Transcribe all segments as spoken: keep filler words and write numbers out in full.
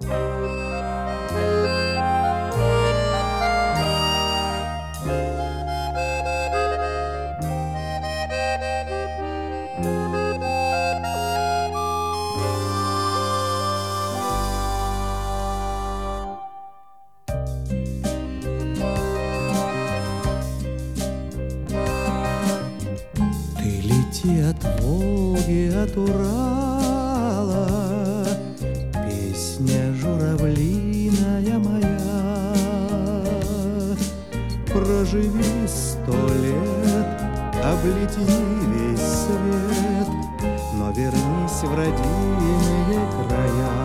От Волги, от Урала, песня журавлиная моя. Проживи сто лет, облети весь свет, но вернись в родимые края.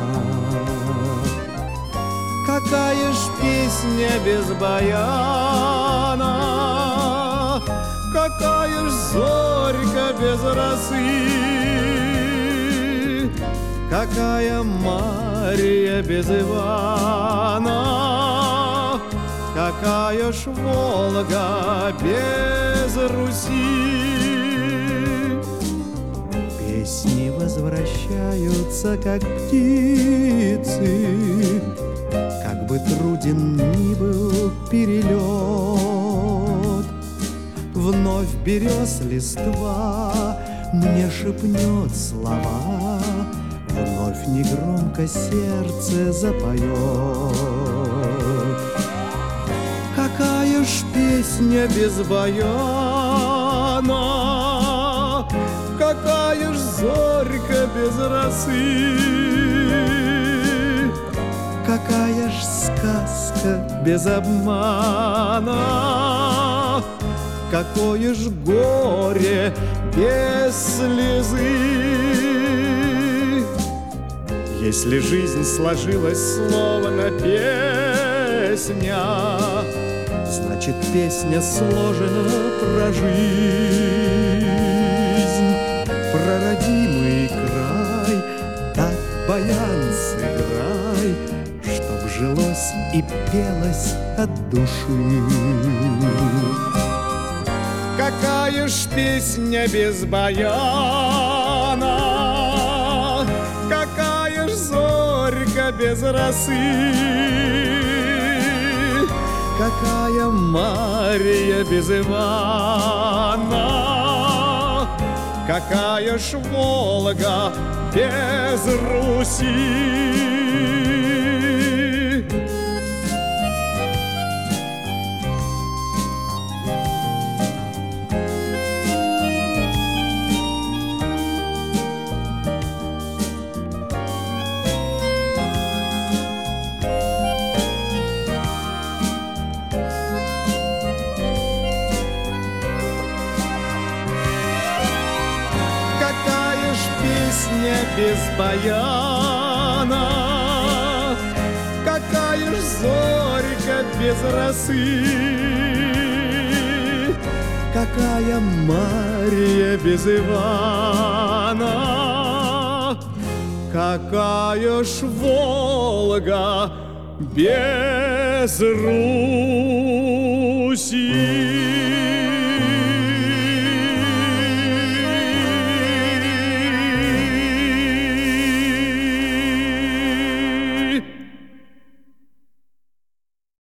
Какая ж песня без баяна, какая ж зорька без росы, какая Мария без Ивана, какая ж Волга без Руси. Песни возвращаются, как птицы, как бы труден ни был перелет. Вновь берез листва мне шепнет слова, вновь негромко сердце запоет. Какая ж песня без баяна, какая ж зорька без росы, какая ж сказка без обмана, какое ж горе без слезы. Если жизнь сложилась словно песня, значит, песня сложена про жизнь, про родимый край. Так баян сыграй, чтоб жилось и пелось от души. Какая ж песня без баяна, какая ж зорька без росы, какая Мария без Ивана, какая ж Волга без Руси. Песня без баяна, какая ж зорька без росы, какая Мария без Ивана, какая ж Волга без Руси.